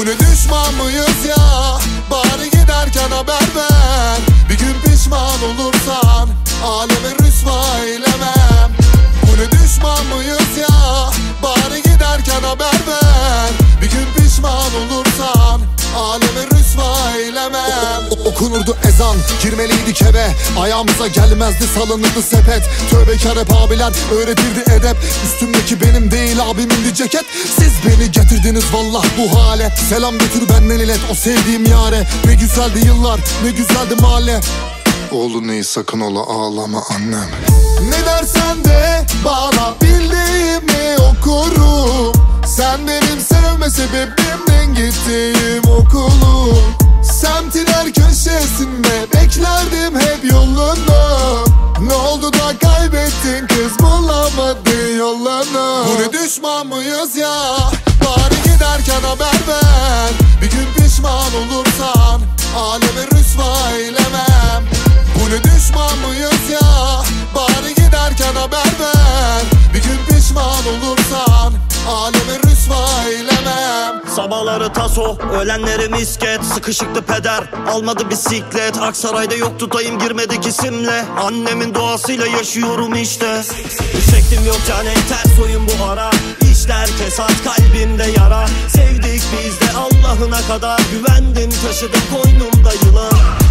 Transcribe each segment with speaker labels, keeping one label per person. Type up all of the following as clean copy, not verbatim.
Speaker 1: Bu ne düşman mıyız ya? Bari giderken haber ver. Bir gün pişman olursan aleme rüsva eylemem. Bu ne düşman mıyız ya? Bari giderken haber ver. Bir gün pişman olursan aleme rüsva eylemem. Okunurdu ezan, girmeliydik eve. Ayağımıza gelmezdi, salınırdı sepet. Tövbekar hep abiler öğretirdi edep. Üstümdeki benim değil abimin bir ceket. Siz beni getirdiniz vallah bu hale. Selam götür benden ilet o sevdiğim yare. Ne güzeldi yıllar, ne güzeldi mahalle. Oğlum neyi sakın ola ağlama annem. Ne dersen de bana bildiğimi okurum. Sen benim sevme sebebimden gittiğim okulum. Semtin her köşesinde beklerdim hep yolunu. Ne oldu da kaybettin kız, bulamadın yolunu. Bu ne düşman mıyız ya? Bari giderken haber ver. Bir gün pişman olursan aleme rüsva eylemem. Bu ne düşman mıyız ya? Bari giderken haber ver. Bir gün pişman olursan aleme rüsva eylemem.
Speaker 2: Sabahları taso, öğlenleri misket. Sıkışıktı peder, almadı bisiklet. Aksaray'da yok tutayım girmedik isimle. Annemin duasıyla yaşıyorum işte. Çektim yok cane, ters oyun bu ara. İşler kesat, kalbimde yara. Sevdik biz de Allah'ına kadar. Güvendim taşıdım koynumda yılan.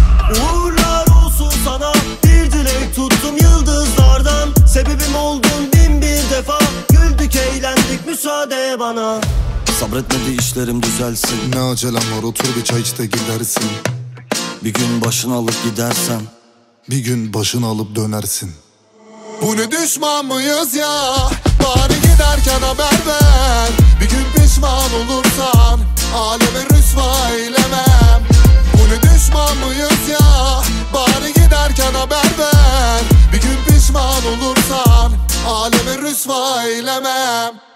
Speaker 2: Uğurlar olsun sana, bir dilek tuttum yıldızlardan. Sebebim oldun bin bir defa. Güldük eğlendik müsaade bana. Sabretmedi işlerim düzelsin.
Speaker 1: Ne acelem var, otur bir çay iç de gidersin.
Speaker 2: Bir gün başını alıp gidersen.
Speaker 1: Bir gün başını alıp dönersin. Bu ne düşman mıyız ya? Bari giderken haber ver. Bir gün pişman olursan aleme rüsva eylemem. Bu ne düşman mıyız ya? Bari giderken haber ver. Bir gün pişman olursan aleme rüsva eylemem.